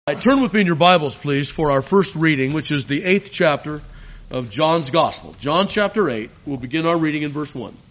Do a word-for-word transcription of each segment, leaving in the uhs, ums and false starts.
Right, turn with me in your Bibles, please, for our first reading, which is the eighth chapter of John's Gospel. John chapter eight. We'll begin our reading in verse one.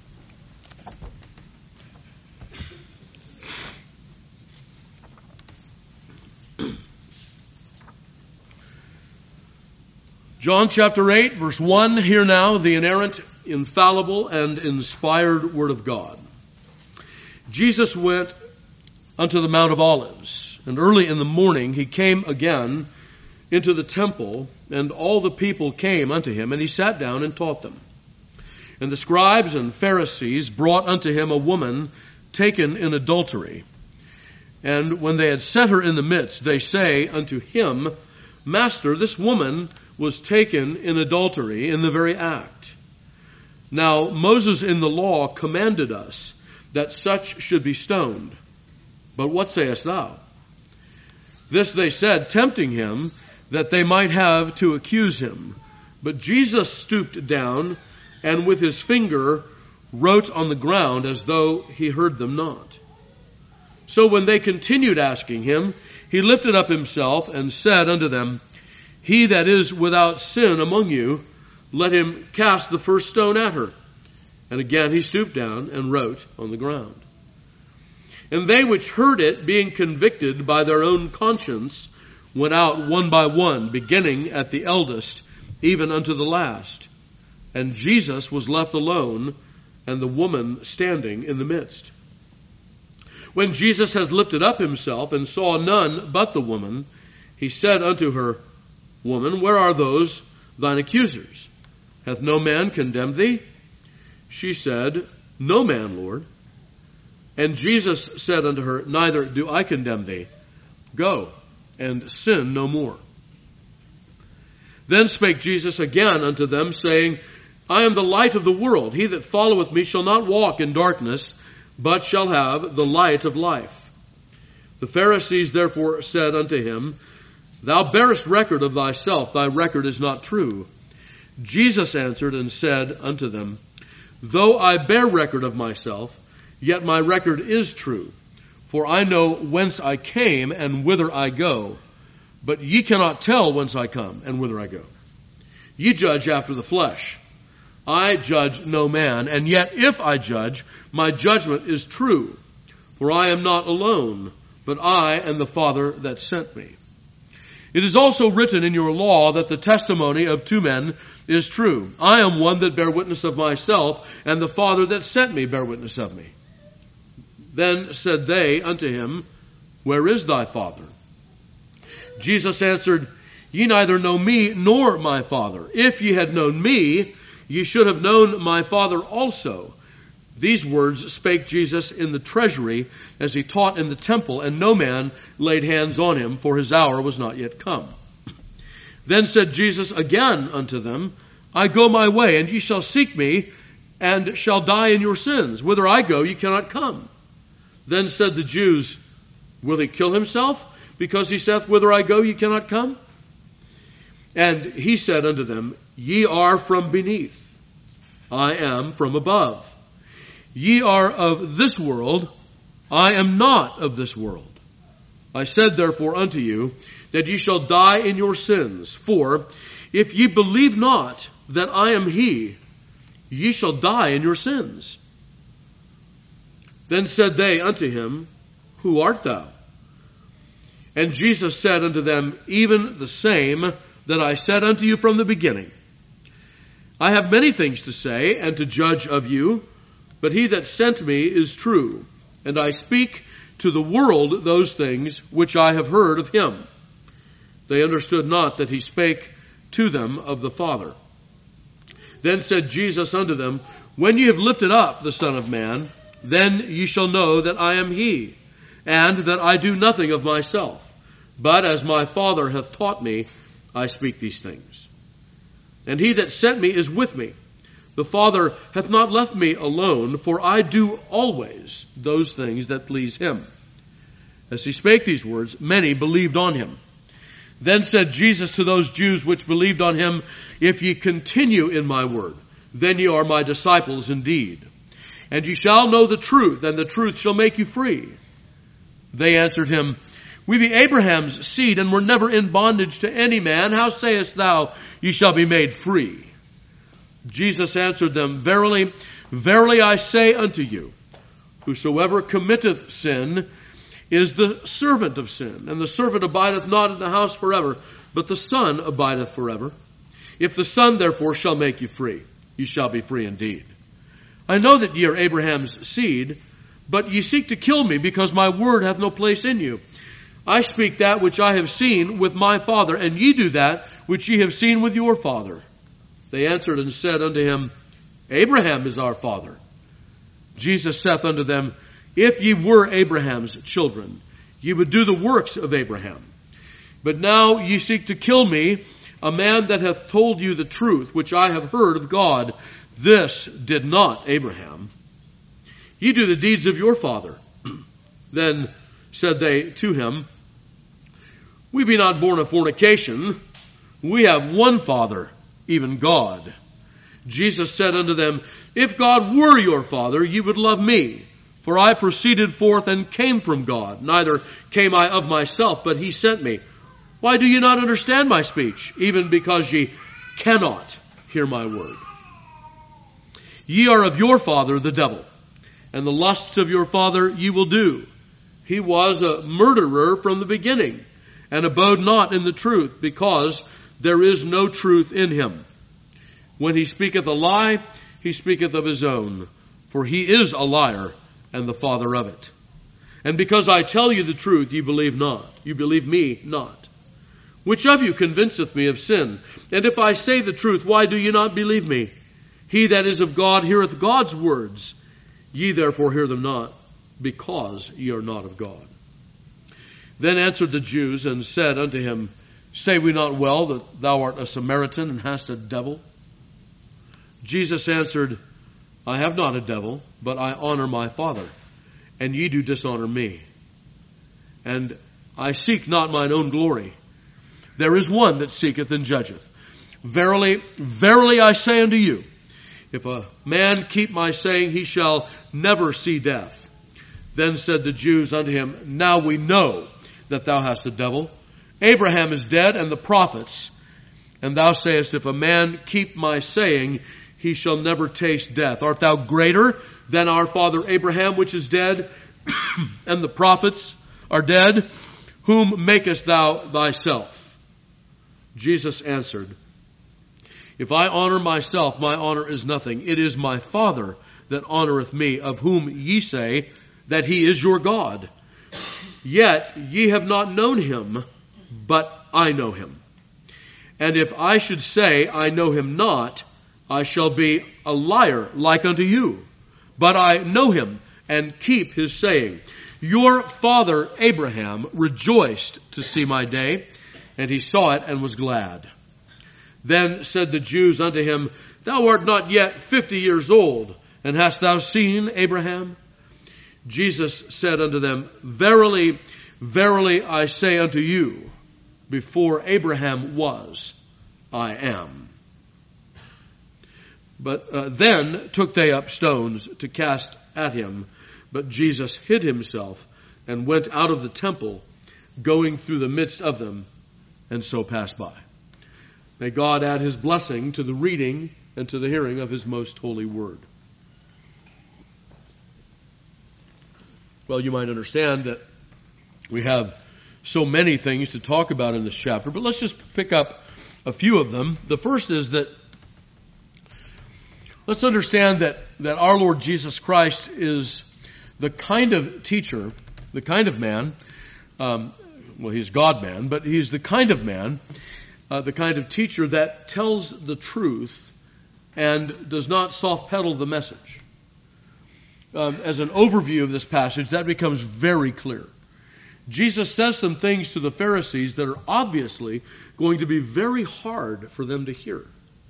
John chapter eight, verse one. Hear now the inerrant, infallible, and inspired Word of God. Jesus went unto the Mount of Olives, and early in the morning he came again into the temple, and all the people came unto him, and he sat down and taught them. And the scribes and Pharisees brought unto him a woman taken in adultery. And when they had set her in the midst, they say unto him, Master, this woman was taken in adultery in the very act. Now Moses in the law commanded us that such should be stoned. But what sayest thou? This they said, tempting him, that they might have to accuse him. But Jesus stooped down, and with his finger wrote on the ground, as though he heard them not. So when they continued asking him, he lifted up himself and said unto them, He that is without sin among you, let him cast the first stone at her. And again he stooped down and wrote on the ground. And they which heard it, being convicted by their own conscience, went out one by one, beginning at the eldest, even unto the last. And Jesus was left alone, and the woman standing in the midst. When Jesus had lifted up himself, and saw none but the woman, he said unto her, Woman, where are those thine accusers? Hath no man condemned thee? She said, No man, Lord. And Jesus said unto her, Neither do I condemn thee. Go, and sin no more. Then spake Jesus again unto them, saying, I am the light of the world. He that followeth me shall not walk in darkness, but shall have the light of life. The Pharisees therefore said unto him, Thou bearest record of thyself, thy record is not true. Jesus answered and said unto them, Though I bear record of myself, yet my record is true. For I know whence I came and whither I go. But ye cannot tell whence I come and whither I go. Ye judge after the flesh. I judge no man, and yet if I judge, my judgment is true. For I am not alone, but I and the Father that sent me. It is also written in your law that the testimony of two men is true. I am one that bear witness of myself, and the Father that sent me bear witness of me. Then said they unto him, Where is thy Father? Jesus answered, Ye neither know me nor my Father. If ye had known me, ye should have known my Father also. These words spake Jesus in the treasury as he taught in the temple, and no man laid hands on him, for his hour was not yet come. Then said Jesus again unto them, I go my way, and ye shall seek me, and shall die in your sins. Whither I go, ye cannot come. Then said the Jews, Will he kill himself? Because he saith, Whither I go, ye cannot come? And he said unto them, Ye are from beneath, I am from above. Ye are of this world, I am not of this world. I said therefore unto you, that ye shall die in your sins. For if ye believe not that I am he, ye shall die in your sins. Then said they unto him, Who art thou? And Jesus said unto them, Even the same that I said unto you from the beginning. I have many things to say and to judge of you, but he that sent me is true, and I speak to the world those things which I have heard of him. They understood not that he spake to them of the Father. Then said Jesus unto them, When ye have lifted up the Son of Man, then ye shall know that I am he, and that I do nothing of myself. But as my Father hath taught me, I speak these things. And he that sent me is with me. The Father hath not left me alone, for I do always those things that please him. As he spake these words, many believed on him. Then said Jesus to those Jews which believed on him, If ye continue in my word, then ye are my disciples indeed. And ye shall know the truth, and the truth shall make you free. They answered him, We be Abraham's seed, and were never in bondage to any man. How sayest thou, ye shall be made free? Jesus answered them, Verily, verily I say unto you, whosoever committeth sin is the servant of sin. And the servant abideth not in the house forever, but the Son abideth forever. If the Son therefore shall make you free, ye shall be free indeed. I know that ye are Abraham's seed, but ye seek to kill me, because my word hath no place in you. I speak that which I have seen with my father, and ye do that which ye have seen with your father. They answered and said unto him, Abraham is our father. Jesus saith unto them, If ye were Abraham's children, ye would do the works of Abraham. But now ye seek to kill me, a man that hath told you the truth, which I have heard of God. This did not Abraham. Ye do the deeds of your father. Then said they to him, We be not born of fornication. We have one Father, even God. Jesus said unto them, If God were your Father, ye would love me. For I proceeded forth and came from God. Neither came I of myself, but he sent me. Why do ye not understand my speech? Even because ye cannot hear my word. Ye are of your father the devil, and the lusts of your father ye will do. He was a murderer from the beginning, and abode not in the truth, because there is no truth in him. When he speaketh a lie, he speaketh of his own, for he is a liar, and the father of it. And because I tell you the truth, ye believe not. You believe me not. Which of you convinceth me of sin? And if I say the truth, why do ye not believe me? He that is of God heareth God's words. Ye therefore hear them not, because ye are not of God. Then answered the Jews and said unto him, Say we not well that thou art a Samaritan and hast a devil? Jesus answered, I have not a devil, but I honor my Father, and ye do dishonor me. And I seek not mine own glory. There is one that seeketh and judgeth. Verily, verily I say unto you, if a man keep my saying, he shall never see death. Then said the Jews unto him, Now we know that thou hast a devil. Abraham is dead, and the prophets. And thou sayest, If a man keep my saying, he shall never taste death. Art thou greater than our father Abraham, which is dead, and the prophets are dead? Whom makest thou thyself? Jesus answered, If I honor myself, my honor is nothing. It is my Father that honoreth me, of whom ye say that he is your God. Yet ye have not known him, but I know him. And if I should say I know him not, I shall be a liar like unto you. But I know him, and keep his saying. Your father Abraham rejoiced to see my day, and he saw it and was glad. Then said the Jews unto him, Thou art not yet fifty years old, and hast thou seen Abraham? Jesus said unto them, Verily, verily I say unto you, before Abraham was, I am. But uh, then took they up stones to cast at him. But Jesus hid himself and went out of the temple, going through the midst of them, and so passed by. May God add his blessing to the reading and to the hearing of his most holy word. Well, you might understand that we have so many things to talk about in this chapter, but let's just pick up a few of them. The first is that let's understand that, that our Lord Jesus Christ is the kind of teacher, the kind of man, um, well, he's God-man, but he's the kind of man, uh, the kind of teacher that tells the truth and does not soft-pedal the message. Um, as an overview of this passage, that becomes very clear. Jesus says some things to the Pharisees that are obviously going to be very hard for them to hear.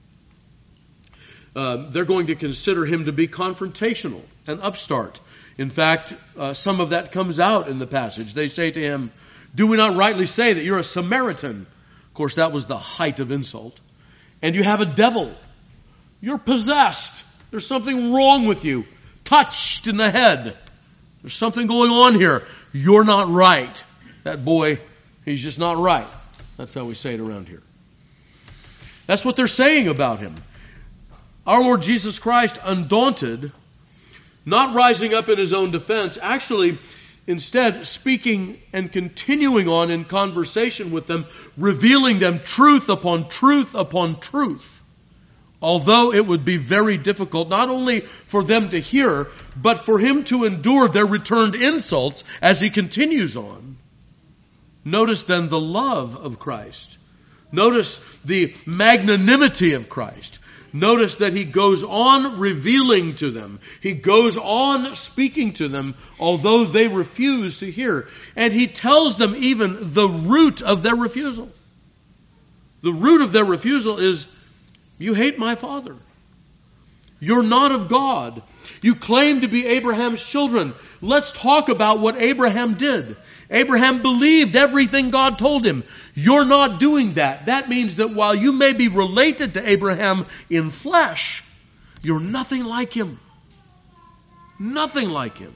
Uh, they're going to consider him to be confrontational and upstart. In fact, uh, some of that comes out in the passage. They say to him, Do we not rightly say that you're a Samaritan? Of course, that was the height of insult. And you have a devil. You're possessed. There's something wrong with you. Touched in the head. There's something going on here. You're not right. that boy, he's just not right. That's how we say it around here. That's what they're saying about him. Our Lord Jesus Christ, undaunted, not rising up in his own defense, actually instead speaking and continuing on in conversation with them, revealing them truth upon truth upon truth. Although it would be very difficult, not only for them to hear, but for him to endure their returned insults as he continues on. Notice then the love of Christ. Notice the magnanimity of Christ. Notice that he goes on revealing to them. He goes on speaking to them, although they refuse to hear. And he tells them even the root of their refusal. The root of their refusal is, you hate my Father. You're not of God. You claim to be Abraham's children. Let's talk about what Abraham did. Abraham believed everything God told him. You're not doing that. That means that while you may be related to Abraham in flesh, you're nothing like him. Nothing like him.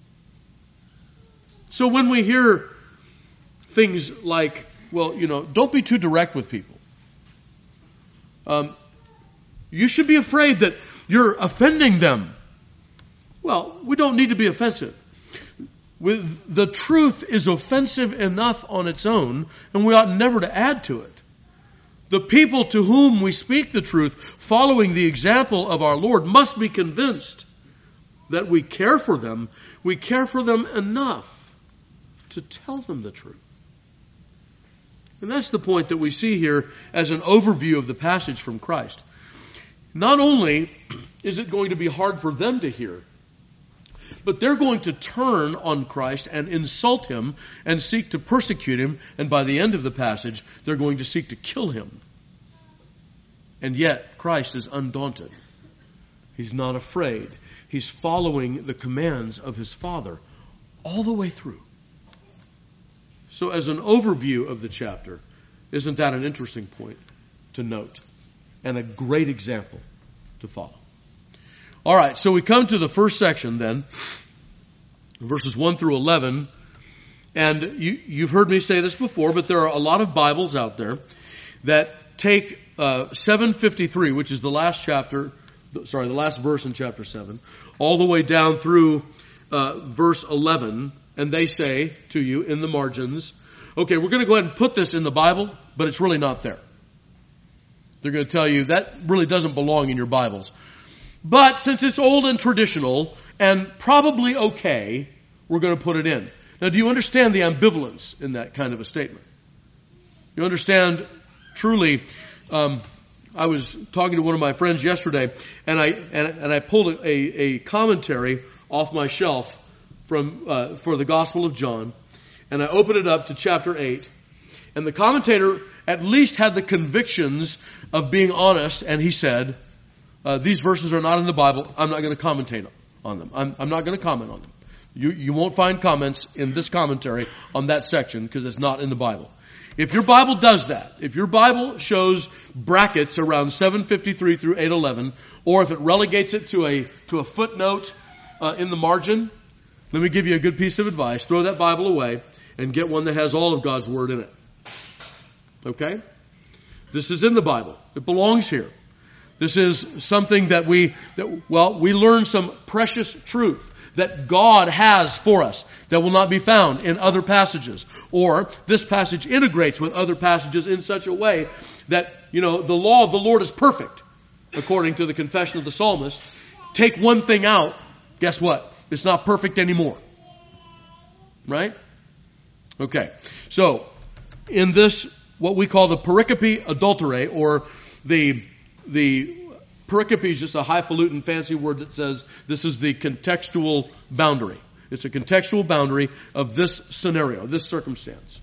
So when we hear things like, well, you know, don't be too direct with people. Um, you should be afraid that you're offending them. Well, we don't need to be offensive. With the truth is offensive enough on its own, and we ought never to add to it. The people to whom we speak the truth, following the example of our Lord, must be convinced that we care for them. We care for them enough to tell them the truth. And that's the point that we see here as an overview of the passage from Christ. Not only is it going to be hard for them to hear, but they're going to turn on Christ and insult him and seek to persecute him. And by the end of the passage, they're going to seek to kill him. And yet, Christ is undaunted. He's not afraid. He's following the commands of his Father all the way through. So as an overview of the chapter, isn't that an interesting point to note? And a great example to follow. All right, so we come to the first section then, verses one through eleven. And you, you've heard me say this before, but there are a lot of Bibles out there that take uh, seven fifty-three, which is the last chapter, sorry, the last verse in chapter seven, all the way down through uh, verse eleven, and they say to you in the margins, okay, we're going to go ahead and put this in the Bible, but it's really not there. They're going to tell you that really doesn't belong in your Bibles. But since it's old and traditional and probably okay, we're going to put it in. Now, do you understand the ambivalence in that kind of a statement? You understand truly, um, I was talking to one of my friends yesterday, and I and, and I pulled a, a commentary off my shelf from uh, for the Gospel of John, and I opened it up to chapter eight, and the commentator at least had the convictions of being honest, and he said, uh, these verses are not in the Bible. I'm not going to commentate on them. I'm, I'm not going to comment on them. You, you won't find comments in this commentary on that section because it's not in the Bible. If your Bible does that, if your Bible shows brackets around seven fifty-three through eight eleven, or if it relegates it to a to a footnote uh, in the margin, let me give you a good piece of advice. Throw that Bible away and get one that has all of God's Word in it. Okay? This is in the Bible. It belongs here. This is something that we, that, well, we learn some precious truth that God has for us that will not be found in other passages. Or this passage integrates with other passages in such a way that, you know, the law of the Lord is perfect, according to the confession of the psalmist. Take one thing out, guess what? It's not perfect anymore. Right? Okay. So, in this, what we call the pericope adulterae, or the, the pericope is just a highfalutin fancy word that says this is the contextual boundary. It's a contextual boundary of this scenario, this circumstance.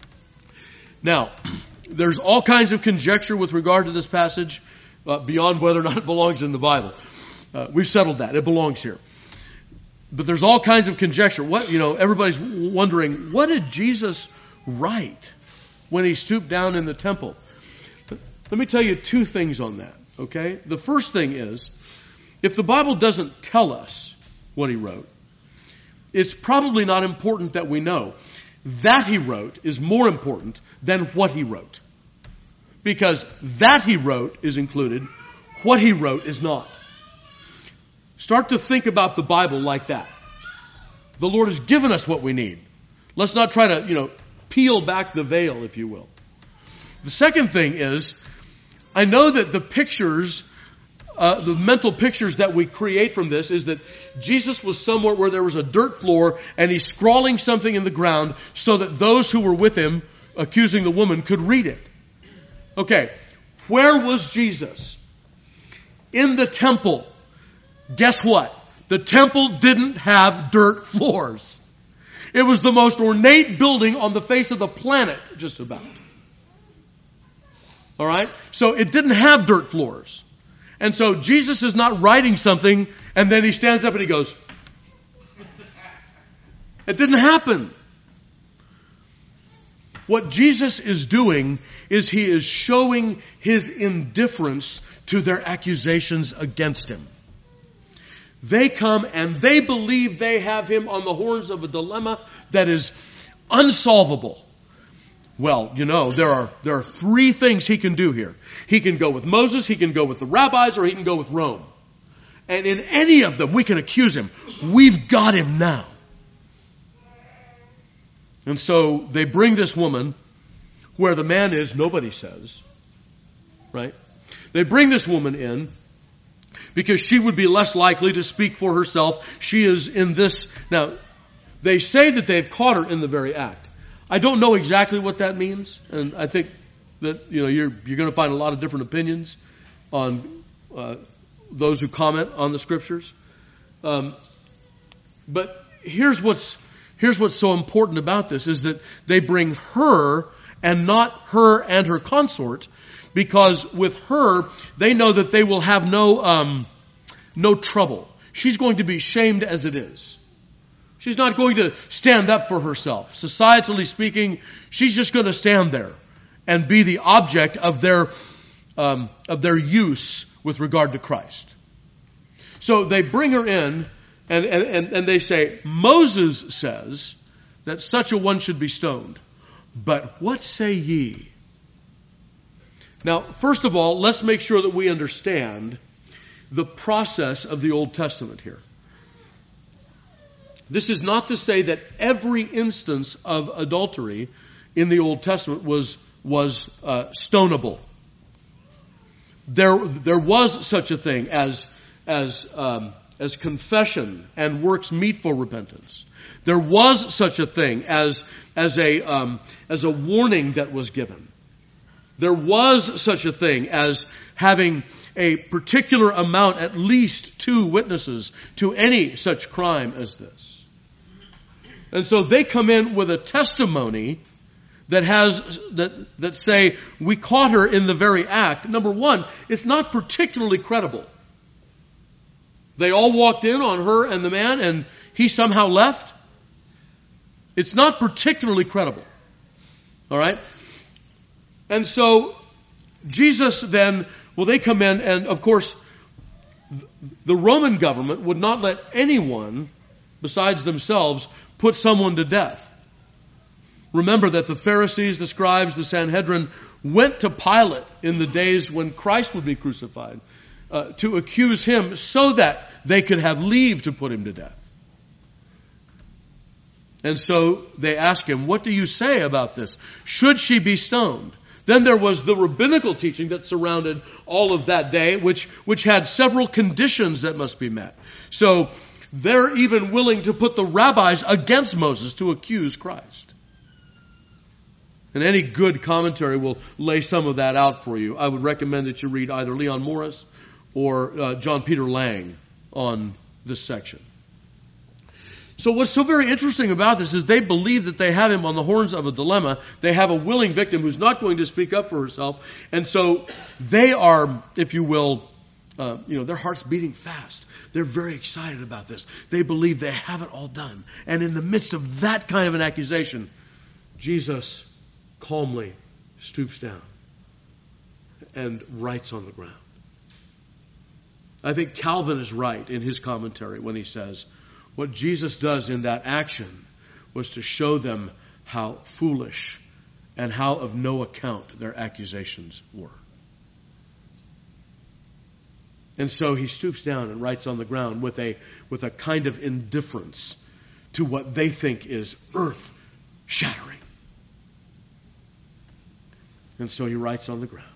Now, there's all kinds of conjecture with regard to this passage, uh, beyond whether or not it belongs in the Bible. Uh, we've settled that. It belongs here. But there's all kinds of conjecture. What, you know, everybody's wondering, what did Jesus write when he stooped down in the temple? Let me tell you two things on that, okay? The first thing is, if the Bible doesn't tell us what he wrote, it's probably not important that we know. that he wrote is more important than what he wrote. Because that he wrote is included, what he wrote is not. Start to think about the Bible like that. The Lord has given us what we need. Let's not try to, you know, peel back the veil, if you will. The second thing is, I know that the pictures, uh, the mental pictures that we create from this is that Jesus was somewhere where there was a dirt floor and he's scrawling something in the ground so that those who were with him, accusing the woman, could read it. Okay, where was Jesus? In the temple. Guess what? The temple didn't have dirt floors. It was the most ornate building on the face of the planet, just about. All right? So it didn't have dirt floors. And so Jesus is not writing something and then he stands up and he goes, it didn't happen. What Jesus is doing is he is showing his indifference to their accusations against him. They come and they believe they have him on the horns of a dilemma that is unsolvable. Well, you know, there are there are three things he can do here. He can go with Moses, he can go with the rabbis, or he can go with Rome. And in any of them, we can accuse him. We've got him now. And so they bring this woman, where the man is, nobody says. Right? They bring this woman in because she would be less likely to speak for herself. She is in this. Now, they say that they've caught her in the very act. I don't know exactly what that means. And I think that, you know, you're, you're going to find a lot of different opinions on uh, those who comment on the scriptures. Um, but here's what's Here's what's so important about this is that they bring her and not her and her consort, because with her, they know that they will have no, um, no trouble. She's going to be shamed as it is. She's not going to stand up for herself. Societally speaking, she's just going to stand there and be the object of their, um, of their use with regard to Christ. So they bring her in. And, and, and they say, Moses says that such a one should be stoned. But what say ye? Now, first of all, let's make sure that we understand the process of the Old Testament here. This is not to say that every instance of adultery in the Old Testament was, was uh, stonable. There, there was such a thing as, as, um, as confession and works meet for repentance. There was such a thing as, as a, um, as a warning that was given. There was such a thing as having a particular amount, at least two witnesses to any such crime as this. And so they come in with a testimony that has, that, that say, we caught her in the very act. Number one, it's not particularly credible. They all walked in on her and the man, and he somehow left. It's not particularly credible. All right? And so Jesus then, well, they come in, and of course, the Roman government would not let anyone besides themselves put someone to death. Remember that the Pharisees, the scribes, the Sanhedrin went to Pilate in the days when Christ would be crucified uh, to accuse him so that they could have leave to put him to death. And so they ask him, what do you say about this? Should she be stoned? Then there was the rabbinical teaching that surrounded all of that day, which, which had several conditions that must be met. So they're even willing to put the rabbis against Moses to accuse Christ. And any good commentary will lay some of that out for you. I would recommend that you read either Leon Morris or uh, John Peter Lang on this section. So what's so very interesting about this is they believe that they have him on the horns of a dilemma. They have a willing victim who's not going to speak up for herself. And so they are, if you will, uh, you know, their heart's beating fast. They're very excited about this. They believe they have it all done. And in the midst of that kind of an accusation, Jesus calmly stoops down and writes on the ground. I think Calvin is right in his commentary when he says, what Jesus does in that action was to show them how foolish and how of no account their accusations were. And so he stoops down and writes on the ground with a, with a kind of indifference to what they think is earth-shattering. And so he writes on the ground.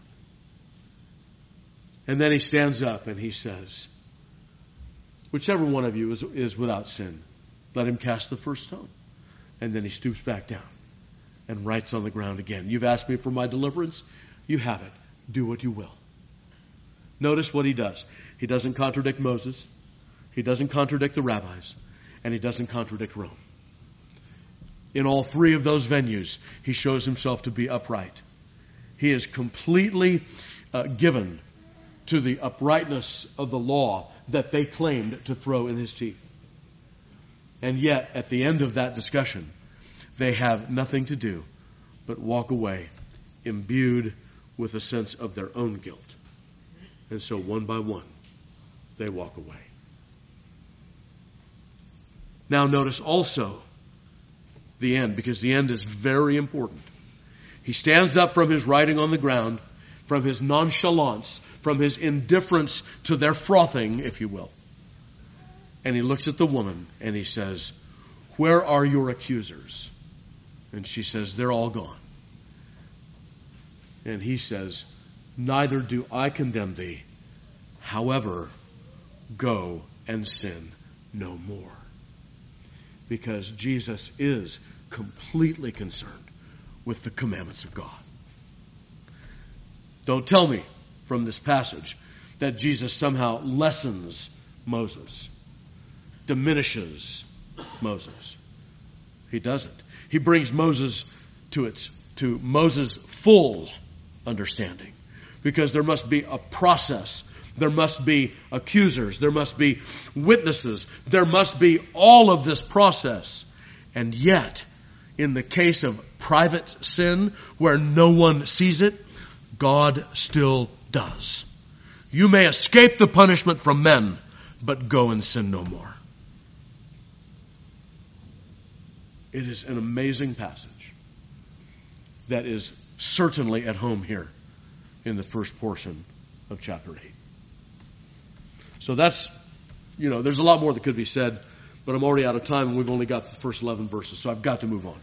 And then he stands up and he says, whichever one of you is, is without sin, let him cast the first stone. And then he stoops back down and writes on the ground again. You've asked me for my deliverance. You have it. Do what you will. Notice what he does. He doesn't contradict Moses. He doesn't contradict the rabbis. And he doesn't contradict Rome. In all three of those venues, he shows himself to be upright. He is completely uh, given to the uprightness of the law that they claimed to throw in his teeth. And yet, at the end of that discussion, they have nothing to do but walk away imbued with a sense of their own guilt. And so one by one, they walk away. Now notice also the end, because the end is very important. He stands up from his writing on the ground, from his nonchalance, from his indifference to their frothing, if you will. And he looks at the woman and he says, where are your accusers? And she says, they're all gone. And he says, neither do I condemn thee. However, go and sin no more. Because Jesus is completely concerned with the commandments of God. Don't tell me from this passage that Jesus somehow lessens Moses, diminishes Moses. He doesn't. He brings Moses to its to Moses' full understanding, because there must be a process. There must be accusers. There must be witnesses. There must be all of this process. And yet, in the case of private sin, where no one sees it, God still does. You may escape the punishment from men, but go and sin no more. It is an amazing passage that is certainly at home here in the first portion of chapter eight. So that's, you know, there's a lot more that could be said, but I'm already out of time and we've only got the first eleven verses, so I've got to move on.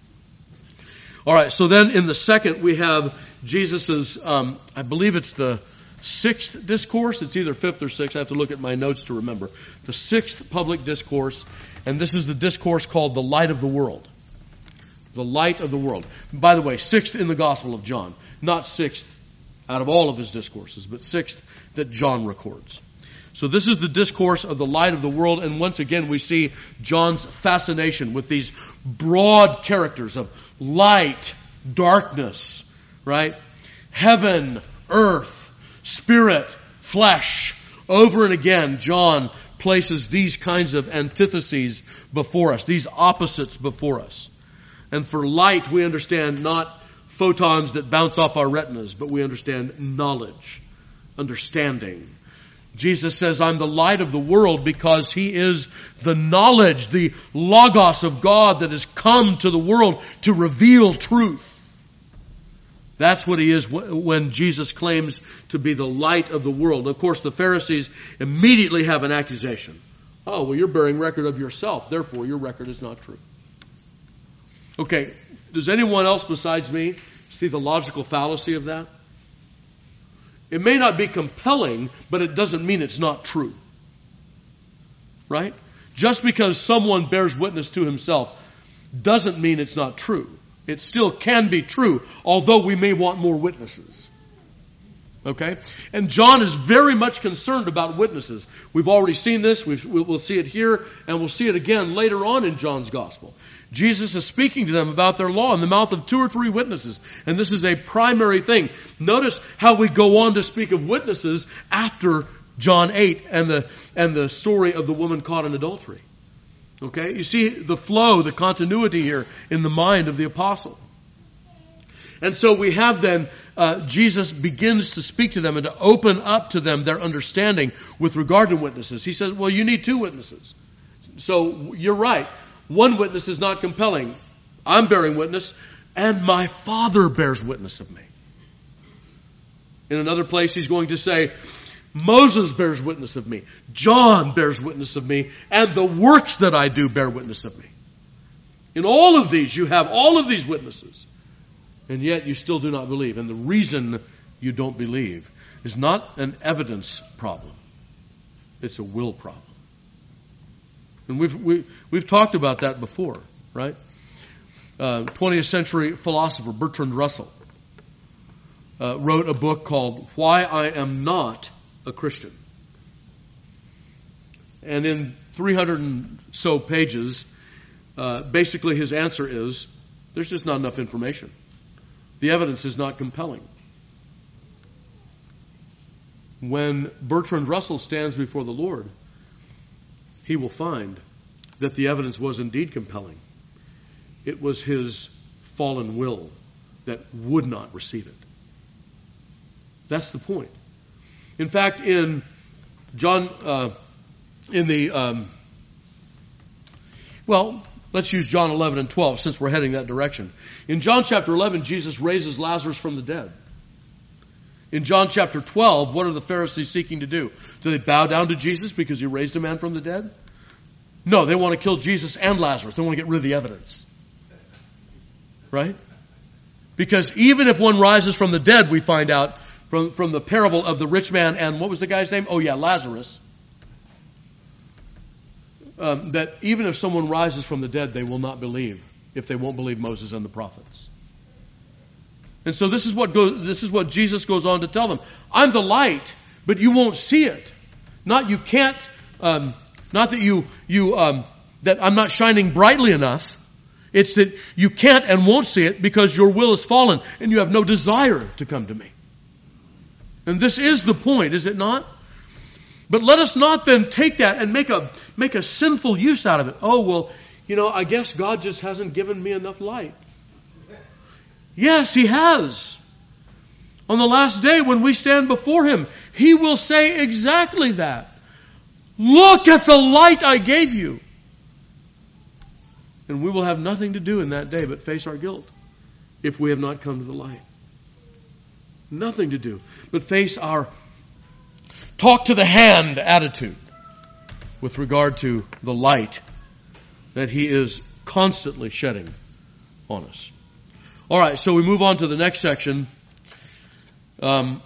All right, so then in the second we have Jesus's, um, I believe it's the sixth discourse. It's either fifth or sixth. I have to look at my notes to remember. The sixth public discourse, and this is the discourse called the light of the world. The light of the world. By the way, sixth in the Gospel of John. Not sixth out of all of his discourses, but sixth that John records. So this is the discourse of the light of the world, and once again we see John's fascination with these broad characters of light, darkness, right? Heaven, earth, spirit, flesh. Over and again, John places these kinds of antitheses before us, these opposites before us. And for light, we understand not photons that bounce off our retinas, but we understand knowledge, understanding. Jesus says, I'm the light of the world because he is the knowledge, the logos of God that has come to the world to reveal truth. That's what he is when Jesus claims to be the light of the world. Of course, the Pharisees immediately have an accusation. Oh, well, you're bearing record of yourself. Therefore, your record is not true. Okay, does anyone else besides me see the logical fallacy of that? It may not be compelling, but it doesn't mean it's not true. Right? Just because someone bears witness to himself doesn't mean it's not true. It still can be true, although we may want more witnesses. Okay? And John is very much concerned about witnesses. We've already seen this. We've, we'll see it here, and we'll see it again later on in John's Gospel. Jesus is speaking to them about their law in the mouth of two or three witnesses. And this is a primary thing. Notice how we go on to speak of witnesses after John eight and the, and the story of the woman caught in adultery. Okay? You see the flow, the continuity here in the mind of the apostle. And so we have then, uh, Jesus begins to speak to them and to open up to them their understanding with regard to witnesses. He says, well, you need two witnesses. So you're right. One witness is not compelling. I'm bearing witness, and my Father bears witness of me. In another place, he's going to say, Moses bears witness of me. John bears witness of me. And the works that I do bear witness of me. In all of these, you have all of these witnesses. And yet you still do not believe. And the reason you don't believe is not an evidence problem. It's a will problem. And we've, we, we've talked about that before, right? Uh, twentieth century philosopher Bertrand Russell uh, wrote a book called Why I Am Not a Christian. And in three hundred and so pages, uh, basically his answer is, there's just not enough information. The evidence is not compelling. When Bertrand Russell stands before the Lord, he will find that the evidence was indeed compelling. It was his fallen will that would not receive it. That's the point. In fact, in John, uh, in the, um, well, let's use John eleven and twelve since we're heading that direction. In John chapter eleven, Jesus raises Lazarus from the dead. In John chapter twelve, what are the Pharisees seeking to do? Do they bow down to Jesus because he raised a man from the dead? No, they want to kill Jesus and Lazarus. They want to get rid of the evidence. Right? Because even if one rises from the dead, we find out from, from the parable of the rich man and what was the guy's name? Oh yeah, Lazarus. Um, that even if someone rises from the dead, they will not believe if they won't believe Moses and the prophets. And so this is what goes, this is what Jesus goes on to tell them. I'm the light, but you won't see it. Not you can't, um, not that you, you, um, that I'm not shining brightly enough. It's that you can't and won't see it because your will is fallen and you have no desire to come to me. And this is the point, is it not? But let us not then take that and make a, make a sinful use out of it. Oh, well, you know, I guess God just hasn't given me enough light. Yes, He has. On the last day when we stand before Him, He will say exactly that. Look at the light I gave you. And we will have nothing to do in that day but face our guilt if we have not come to the light. Nothing to do but face our talk to the hand attitude with regard to the light that He is constantly shedding on us. All right, so we move on to the next section. Um,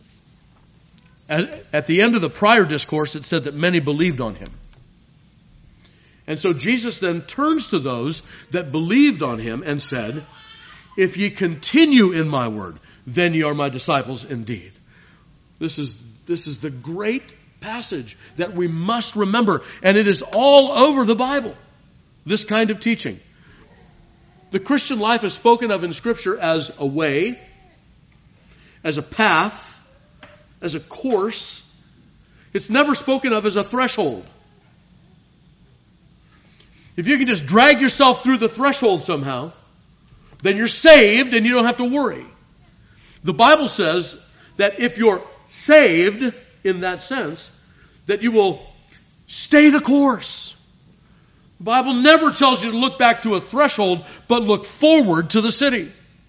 at, at the end of the prior discourse, it said that many believed on Him. And so Jesus then turns to those that believed on Him and said, if ye continue in my word, then ye are my disciples indeed. This is, this is the great passage that we must remember. And it is all over the Bible, this kind of teaching. The Christian life is spoken of in Scripture as a way, as a path, as a course. It's never spoken of as a threshold. If you can just drag yourself through the threshold somehow, then you're saved and you don't have to worry. The Bible says that if you're saved in that sense, that you will stay the course. The Bible never tells you to look back to a threshold, but look forward to the city.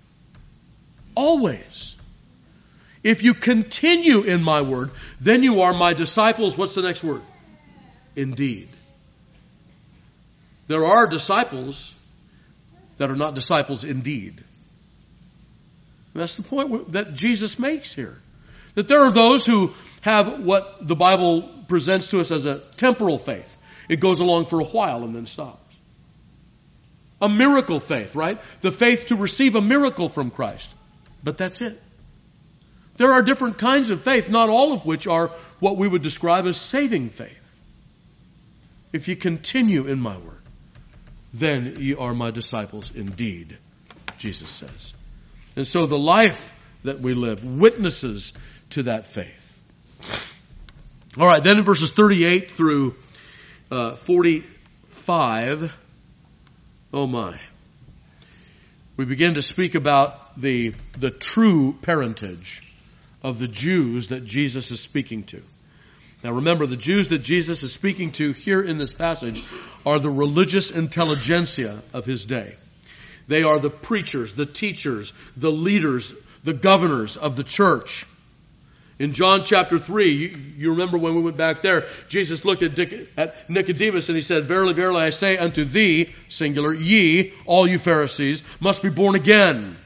Always. If you continue in my word, then you are my disciples. What's the next word? Indeed. There are disciples that are not disciples indeed. And that's the point that Jesus makes here. That there are those who have what the Bible presents to us as a temporal faith. It goes along for a while and then stops. A miracle faith, right? The faith to receive a miracle from Christ. But that's it. There are different kinds of faith, not all of which are what we would describe as saving faith. If you continue in my word, then ye are my disciples indeed, Jesus says. And so the life that we live witnesses to that faith. All right, then in verses thirty-eight through uh, forty-five, oh my, we begin to speak about the, the true parentage of the Jews that Jesus is speaking to. Now remember, the Jews that Jesus is speaking to here in this passage are the religious intelligentsia of his day. They are the preachers, the teachers, the leaders, the governors of the church. In John chapter three, you, you remember when we went back there, Jesus looked at, Dic- at Nicodemus and he said, "Verily, verily, I say unto thee," singular, "ye, all you Pharisees, must be born again."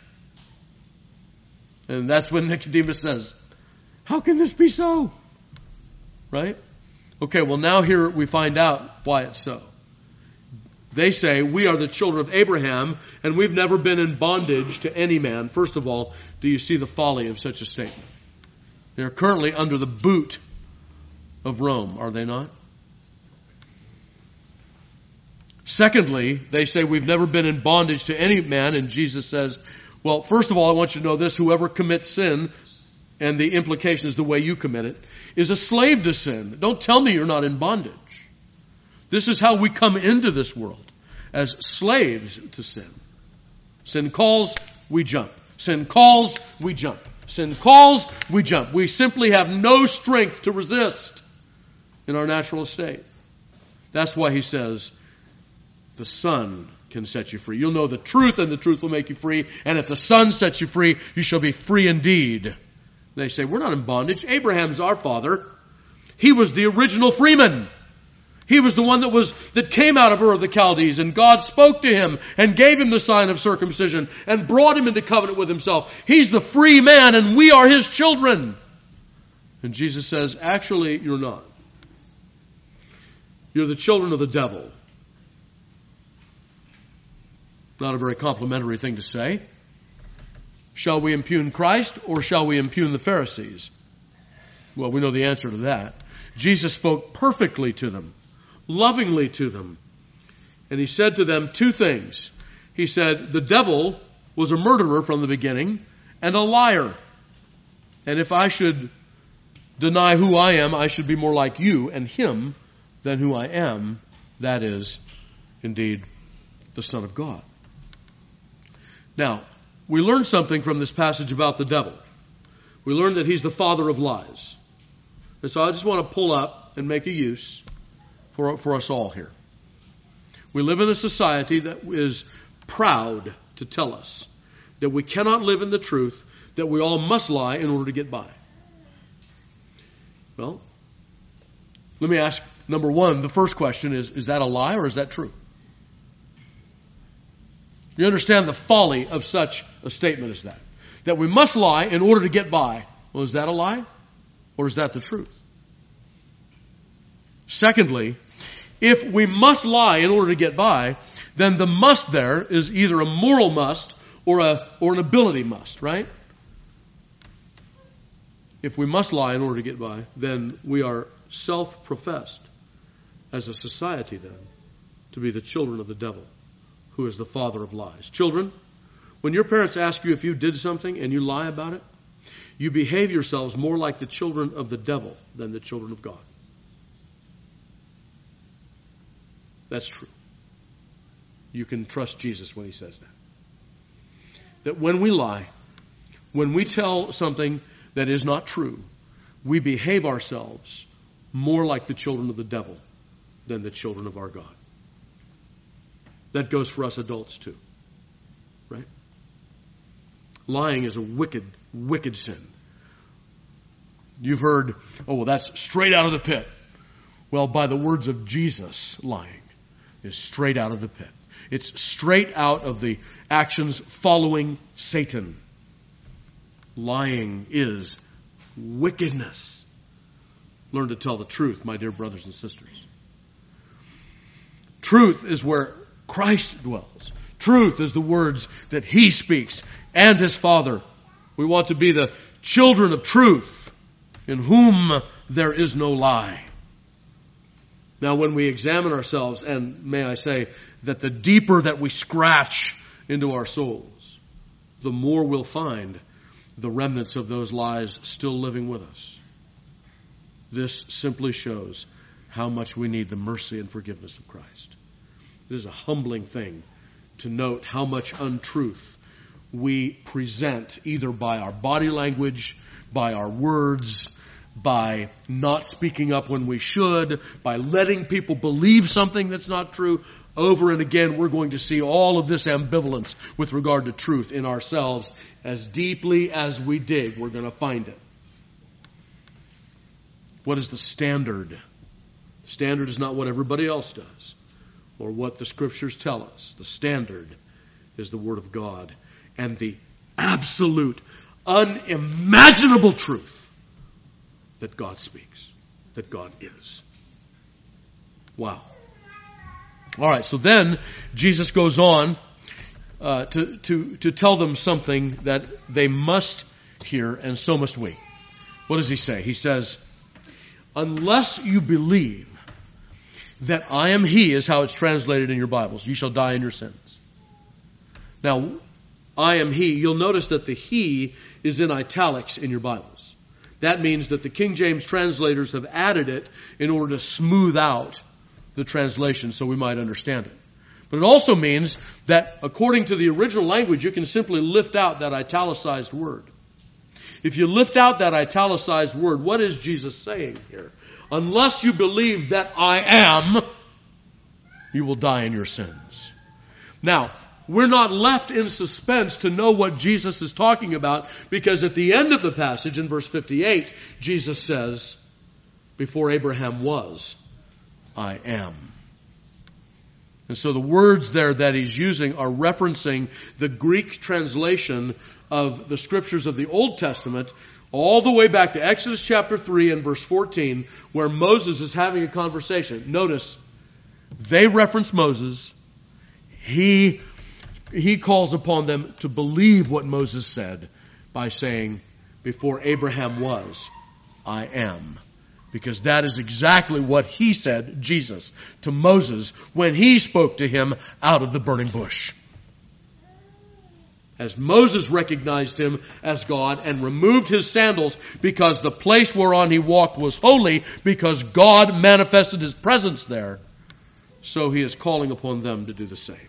And that's when Nicodemus says, "How can this be so?" Right? Okay, well now here we find out why it's so. They say, we are the children of Abraham, and we've never been in bondage to any man. First of all, do you see the folly of such a statement? They're currently under the boot of Rome, are they not? Secondly, they say we've never been in bondage to any man, and Jesus says, well, first of all, I want you to know this: whoever commits sin, and the implication is the way you commit it, is a slave to sin. Don't tell me you're not in bondage. This is how we come into this world, as slaves to sin. Sin calls, we jump. Sin calls, we jump. Sin calls, we jump. We simply have no strength to resist in our natural estate. That's why he says, the Son can set you free. You'll know the truth, and the truth will make you free. And if the Son sets you free, you shall be free indeed. They say, we're not in bondage. Abraham's our father. He was the original freeman. He was the one that was that came out of Ur of the Chaldees, and God spoke to him and gave him the sign of circumcision and brought him into covenant with himself. He's the free man, and we are his children. And Jesus says, actually, you're not. You're the children of the devil. Not a very complimentary thing to say. Shall we impugn Christ, or shall we impugn the Pharisees? Well, we know the answer to that. Jesus spoke perfectly to them, lovingly to them. And he said to them two things. He said, the devil was a murderer from the beginning and a liar. And if I should deny who I am, I should be more like you and him than who I am. That is, indeed, the Son of God. Now, we learn something from this passage about the devil. We learn that he's the father of lies. And so I just want to pull up and make a use for, for us all here. We live in a society that is proud to tell us that we cannot live in the truth, that we all must lie in order to get by. Well, let me ask, number one, the first question is, is that a lie or is that true? You understand the folly of such a statement as that? That we must lie in order to get by. Well, is that a lie? Or is that the truth? Secondly, if we must lie in order to get by, then the must there is either a moral must or a or an ability must, right? If we must lie in order to get by, then we are self-professed as a society then to be the children of the devil, who is the father of lies. Children, when your parents ask you if you did something and you lie about it, you behave yourselves more like the children of the devil than the children of God. That's true. You can trust Jesus when he says that. That when we lie, when we tell something that is not true, we behave ourselves more like the children of the devil than the children of our God. That goes for us adults too. Right? Lying is a wicked, wicked sin. You've heard, oh, well, that's straight out of the pit. Well, by the words of Jesus, lying is straight out of the pit. It's straight out of the actions following Satan. Lying is wickedness. Learn to tell the truth, my dear brothers and sisters. Truth is where Christ dwells. Truth is the words that he speaks and his Father. We want to be the children of truth, in whom there is no lie. Now, when we examine ourselves, and may I say that the deeper that we scratch into our souls, the more we'll find the remnants of those lies still living with us. This simply shows how much we need the mercy and forgiveness of Christ. It is a humbling thing to note how much untruth we present, either by our body language, by our words, by not speaking up when we should, by letting people believe something that's not true. Over and again, we're going to see all of this ambivalence with regard to truth in ourselves. As deeply as we dig, we're going to find it. What is the standard? The standard is not what everybody else does or what the Scriptures tell us. The standard is the Word of God and the absolute, unimaginable truth that God speaks, that God is. Wow. All right, so then Jesus goes on uh, to, to, to tell them something that they must hear, and so must we. What does he say? He says, unless you believe that I am He, is how it's translated in your Bibles, you shall die in your sins. Now, I am He, you'll notice that the He is in italics in your Bibles. That means that the King James translators have added it in order to smooth out the translation so we might understand it. But it also means that according to the original language, you can simply lift out that italicized word. If you lift out that italicized word, what is Jesus saying here? Unless you believe that I am, you will die in your sins. Now, we're not left in suspense to know what Jesus is talking about, because at the end of the passage in verse fifty-eight, Jesus says, before Abraham was, I am. And so the words there that he's using are referencing the Greek translation of the Scriptures of the Old Testament all the way back to Exodus chapter three and verse fourteen, where Moses is having a conversation. Notice, they reference Moses. He, he calls upon them to believe what Moses said by saying, before Abraham was, I am. Because that is exactly what he said, Jesus, to Moses when he spoke to him out of the burning bush. As Moses recognized him as God and removed his sandals because the place whereon he walked was holy, because God manifested His presence there, so he is calling upon them to do the same.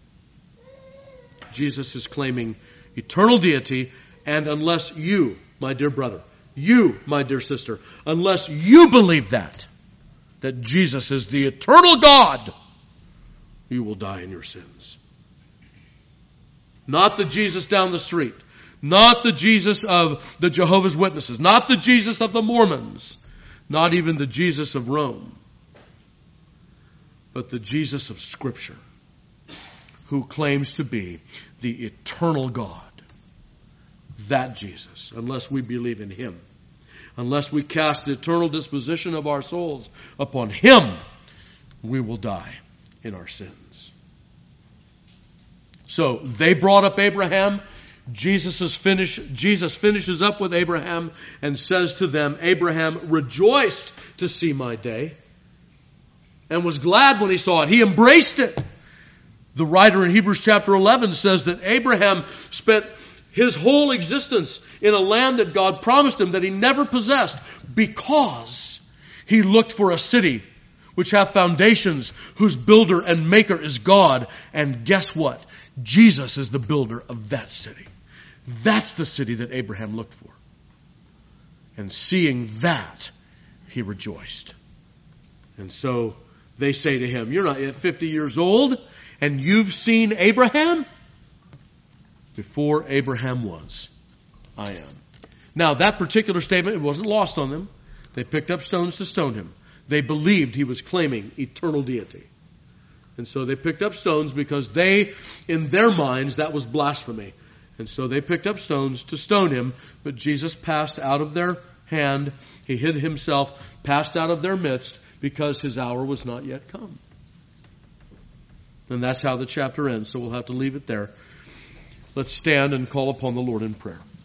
Jesus is claiming eternal deity, and unless you, my dear brother, you, my dear sister, unless you believe that, that Jesus is the eternal God, you will die in your sins. Not the Jesus down the street. Not the Jesus of the Jehovah's Witnesses. Not the Jesus of the Mormons. Not even the Jesus of Rome. But the Jesus of Scripture, who claims to be the eternal God. That Jesus, unless we believe in Him, unless we cast the eternal disposition of our souls upon Him, we will die in our sins. So they brought up Abraham. Jesus is finished, Jesus finishes up with Abraham and says to them, Abraham rejoiced to see my day and was glad when he saw it. He embraced it. The writer in Hebrews chapter eleven says that Abraham spent his whole existence in a land that God promised him that he never possessed, because he looked for a city which hath foundations, whose builder and maker is God. And guess what? Jesus is the builder of that city. That's the city that Abraham looked for. And seeing that, he rejoiced. And so they say to him, you're not yet fifty years old, and you've seen Abraham? Before Abraham was, I am. Now, that particular statement, it wasn't lost on them. They picked up stones to stone him. They believed he was claiming eternal deity. And so they picked up stones because they, in their minds, that was blasphemy. And so they picked up stones to stone him, but Jesus passed out of their hand. He hid himself, passed out of their midst, because his hour was not yet come. And that's how the chapter ends, so we'll have to leave it there. Let's stand and call upon the Lord in prayer.